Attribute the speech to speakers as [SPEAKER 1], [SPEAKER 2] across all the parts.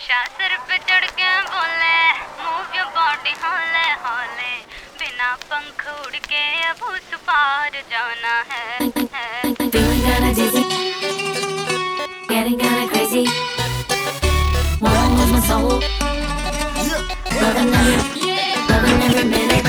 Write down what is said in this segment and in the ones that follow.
[SPEAKER 1] नशा सिर पे चढ़ के बोले मूव योर बॉडी हौले हौले, बिना पंख उड़ के अब उस पार जाना है।
[SPEAKER 2] Feeling kinda dizzy, getting kinda crazy. Wanna lose my soul, loving every minute.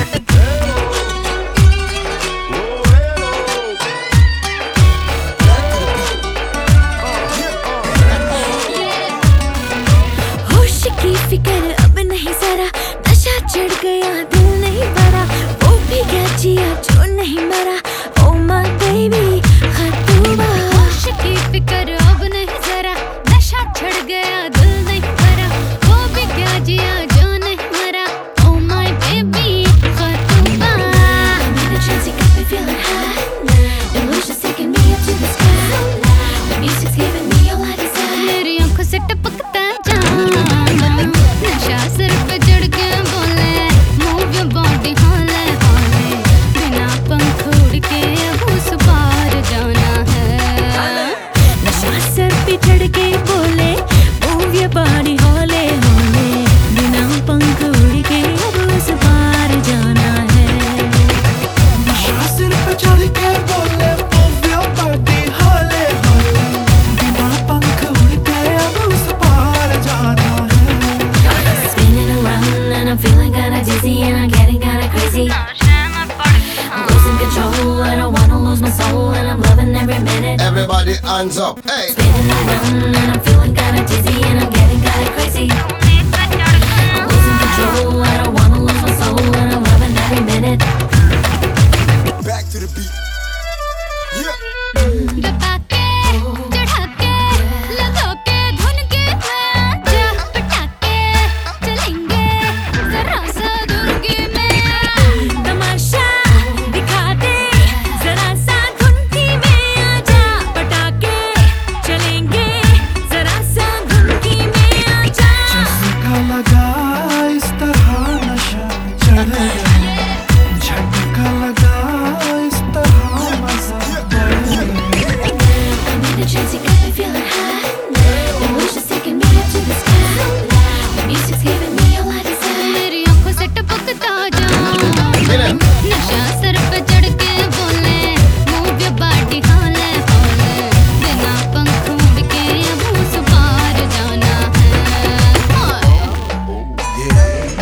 [SPEAKER 2] होश की फिक्र अब नहीं जरा, नशा चढ़ गया दिल नहीं भरा, वो भी क्या जिया जो नहीं मरा। Oh my baby, खतूबा।
[SPEAKER 1] होश की फिक्र अब नहीं जरा, नशा चढ़ गया दिल नहीं भरा, वो भी क्या जिया जो नहीं मरा। Oh my baby, खतूबा।
[SPEAKER 2] I'm in a trance, you got me feeling high. Illusions taking me up to the sky. The music's giving me all I desire.
[SPEAKER 1] मेरी आंखों से टपकता जाना, नशा सिर पे चढ़ के बोले मूव योर बॉडी हौले हौले, बिना पंख उड़ के अब उस पार जाना है।
[SPEAKER 2] नशा सर पे चढ़ के बोले move your body हौले हौले, बिना पंख उड़ के अब उस पार जाना है।
[SPEAKER 3] नशा सिर पे चढ़ के बोले move your body हौले हौले, बिना पंख उड़ के अब उस पार जाना है।
[SPEAKER 2] Spinning around and I'm feeling kinda dizzy and I'm getting kinda crazy. I'm losing control, I don't wanna lose my soul and I'm loving every minute.
[SPEAKER 4] Everybody hands up, hey!
[SPEAKER 2] Spinning around and I'm feeling kinda dizzy and I'm getting kinda crazy. I'm losing control, I don't wanna lose my soul and I'm loving every minute.
[SPEAKER 4] Back to the beat. Yeah.
[SPEAKER 1] दबा के चढ़ा के लगा के धुन के आजा, पटाके चलेंगे जरा सा दुर्गे में।
[SPEAKER 2] तमाशा दिखा दे जरा सा धुनकी में आजा, पटाके चलेंगे जरा सा धुनकी में आजा।
[SPEAKER 3] झटका लगा इस तरह नशा चढ़ गया, झटका लगा इस तरह मजा बढ़ गया।
[SPEAKER 2] I'm in a trance, you got me feeling high. Illusions taking me up to the sky. The music's giving me all I desire.
[SPEAKER 1] मेरी आंखों से टपकता जाना, नशा सर पे चढ़ के बोले मूव योर बॉडी हौले हौले, बिना पंख उड़ के अब उस पार जाना है।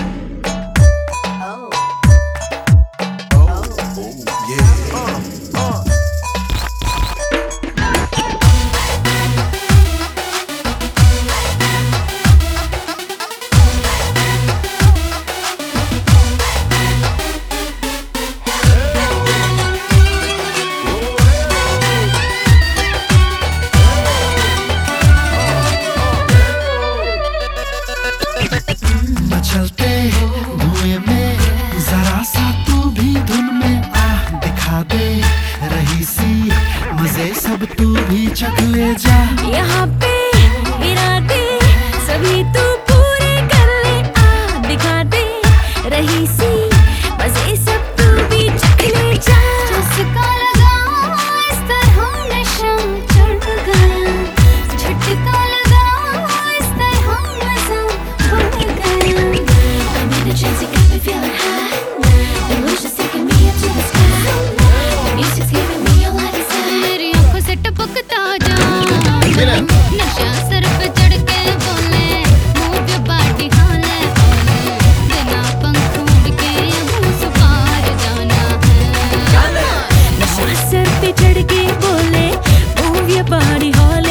[SPEAKER 3] मचलते धुएं में जरा सा तू भी धुन में आ दिखा दे, रही सी मजे सब तू भी चख ले जा।
[SPEAKER 2] यहाँ पे इरादे सभी तू पूरे कर ले, आ दिखा दे रही सी मजे सब तू भी चख ले जा।
[SPEAKER 1] झटका लगा इस तरह नशा चढ़ गया, झटका लगा इस तरह मजा बढ़ गया।
[SPEAKER 2] I'm in a trance, you got me feeling high. Illusions taking me up to the sky. The music's giving me all I desire.
[SPEAKER 1] मेरी आंखों से टपकता जाना, नशा सर पे चढ़ के बोले मूव योर बॉडी हौले हौले, बिना पंख उड़ के अब उस पार जाना है।
[SPEAKER 2] नशा सर पे चढ़ के बोले move your body हौले